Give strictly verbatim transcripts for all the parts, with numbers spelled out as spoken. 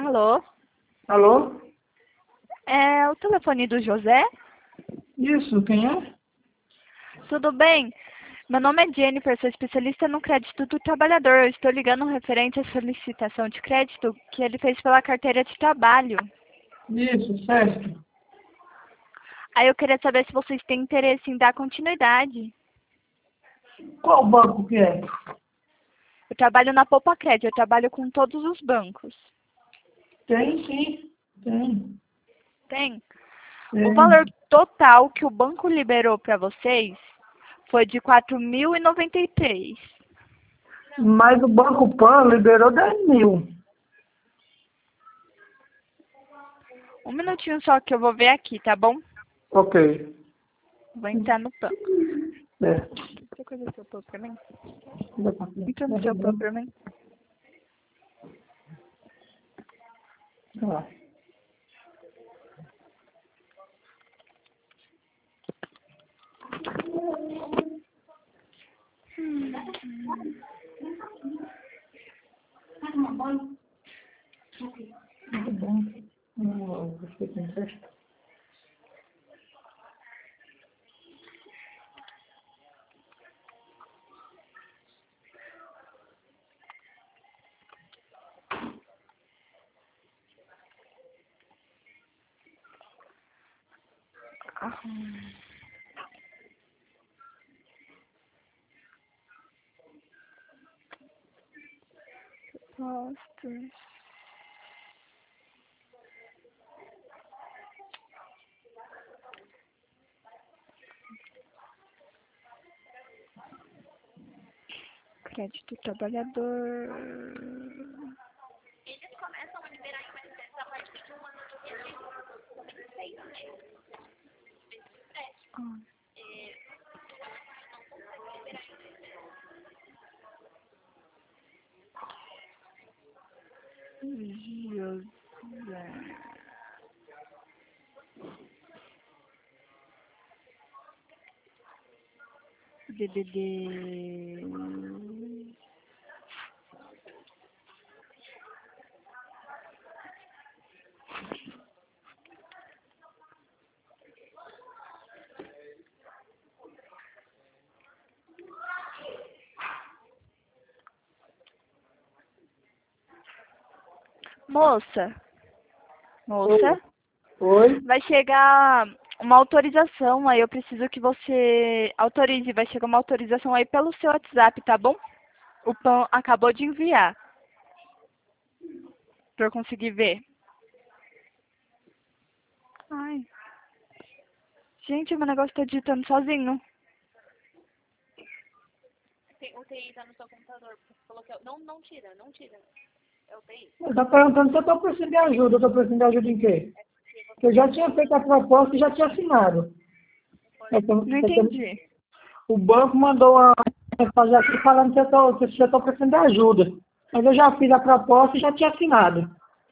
Alô? Alô? É o telefone do José? Isso, quem é? Tudo bem? Meu nome é Jennifer, sou especialista no crédito do trabalhador. Eu estou ligando referente à solicitação de crédito que ele fez pela carteira de trabalho. Isso, certo. Aí eu queria saber se vocês têm interesse em dar continuidade. Qual banco que é? Eu trabalho na Poupa Crédito, eu trabalho com todos os bancos. Tem sim, tem. Tem? O valor tem. total que o banco liberou para vocês foi de quatro mil e noventa e três. Mas o Banco Pan liberou dez mil. Um minutinho só que eu vou ver aqui, tá bom? Ok. Vou entrar no banco. É. Tem coisa que eu tô pra mim? Dá pra ver. Entra no seu pão pra mim. Ah. Muito bom. Hum, você tem festa? Postos. Crédito trabalhador. Ah. José. D D D. Moça, moça, Oi? vai chegar uma autorização aí. Eu preciso que você autorize. Vai chegar uma autorização aí pelo seu WhatsApp, tá bom? O Pão acabou de enviar pra eu conseguir ver. Ai, gente, meu negócio tá digitando sozinho. O T I tá no seu computador. Falou que não, não tira, não tira. É o T I. Eu tô perguntando se eu estou precisando de ajuda. Eu estou precisando de ajuda em quê? Porque eu já tinha feito a proposta e já tinha assinado. É que eu- Não é que eu- entendi. O banco mandou uma mensagem aqui falando que eu tô, que eu estou precisando de ajuda. Mas eu já fiz a proposta e já tinha assinado.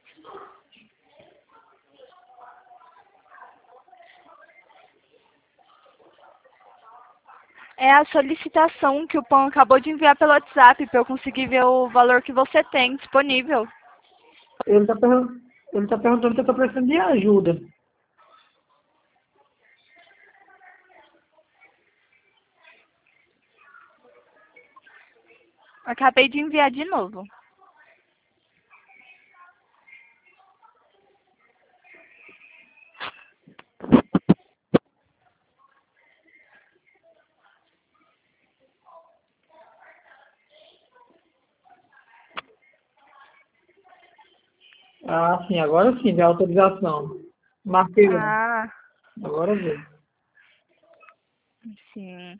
É a solicitação que o Pão acabou de enviar pelo WhatsApp pra eu conseguir ver o valor que você tem disponível. Ele está pergun ele tá perguntando se eu estou precisando de ajuda. Acabei de enviar de novo. Ah, sim, agora sim, deu autorização. Marquei lá. Ah, Agora veio. sim.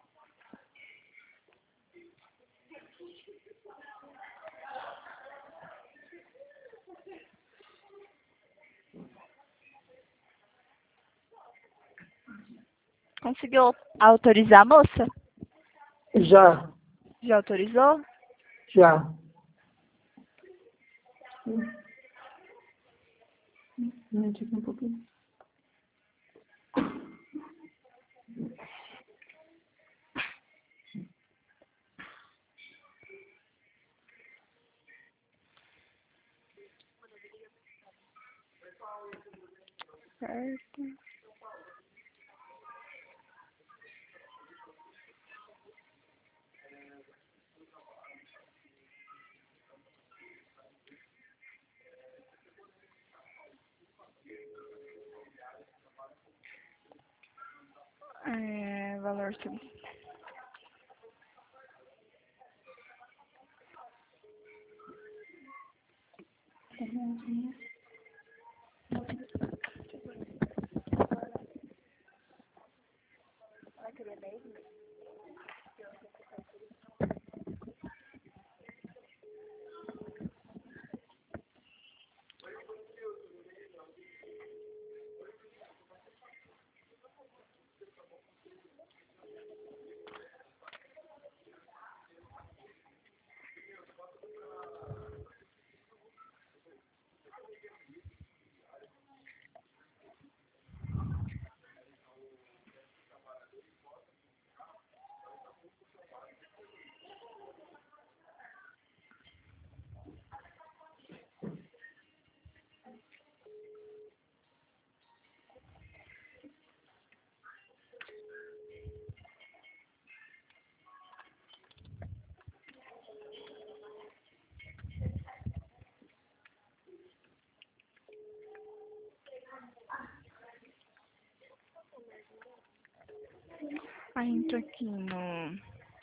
Conseguiu autorizar, moça? Já, Já autorizou? já. Hum, deixa eu ver um pouquinho. Certo. É, valor sub. Aí entro aqui no...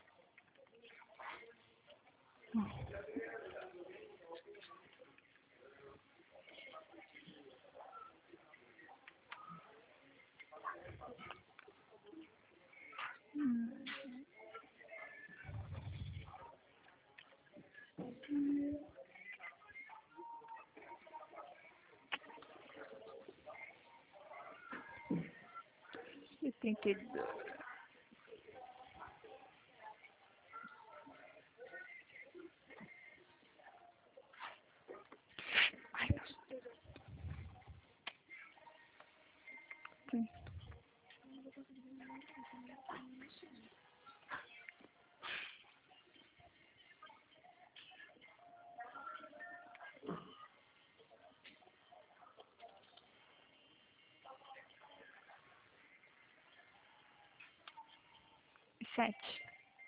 setenta e dois. Ai, nossa. Sim. Sete.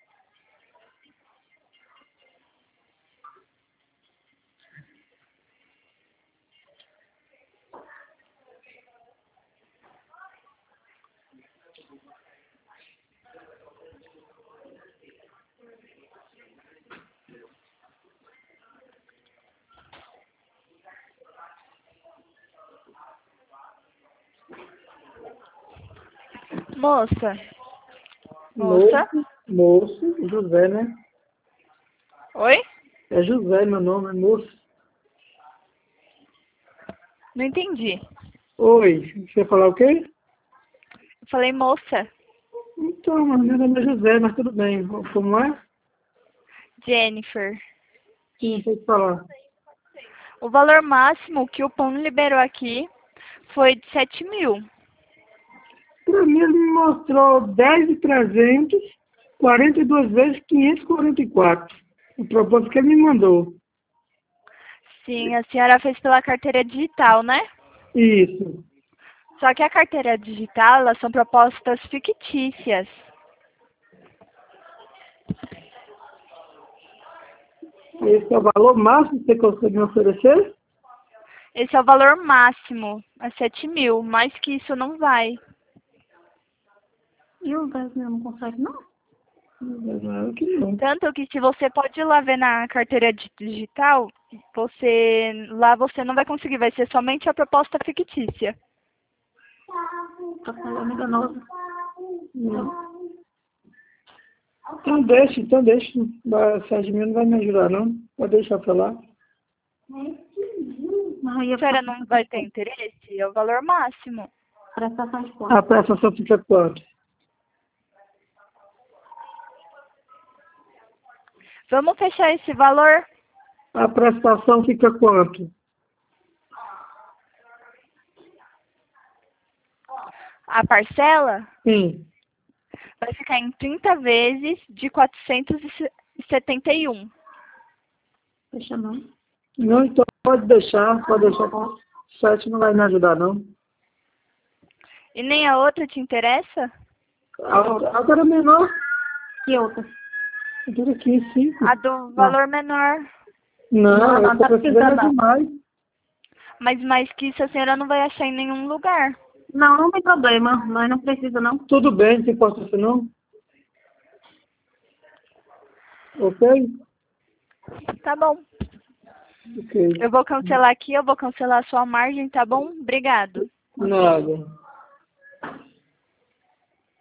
Moça. Moça. Moço, moço, José, né? Oi? É José meu nome, é moço. Não entendi. Oi, você ia falar o quê? Eu falei moça. Então, meu nome é José, mas tudo bem. Como é? Jennifer. Sim, sei te falar. O valor máximo que o P A N liberou aqui foi de sete mil. Pra mim ele me mostrou dez mil e trezentos, quarenta e duas vezes quinhentos e quarenta e quatro. O propósito que ele me mandou. Sim, a senhora fez pela carteira digital, né? Isso. Só que a carteira digital, elas são propostas fictícias. Esse é o valor máximo que você consegue me oferecer? Esse é o valor máximo, é sete mil. Mais que isso não vai. E o resto não consegue, não? Não, que não. Tanto que se você pode ir lá ver na carteira di- digital, você lá você não vai conseguir, vai ser somente a proposta fictícia. Tá falando enganosa. Não. Então deixa, então deixa. sete mil não vai me ajudar, não. Pode deixar pra lá. A senhora não vai ter interesse? É o valor máximo. A prestação fica quanto? Vamos fechar esse valor? A prestação fica quanto? A parcela Sim. vai ficar em trinta vezes de quatrocentos e setenta e um. Deixa não. Não, então pode deixar, pode deixar. sete não vai me ajudar, não. E nem a outra te interessa? A outra, a outra era menor. Que outra? A outra quinze, cinco. A do valor menor. Não, Não, eu não, tô tá precisando precisando. demais. Mas mais que isso a senhora não vai achar em nenhum lugar. Não, não tem problema. Nós não precisa, não. Tudo bem, não tem importância não? Ok? Tá bom. Ok. Eu vou cancelar aqui, eu vou cancelar a sua margem, tá bom? Obrigado. Nada.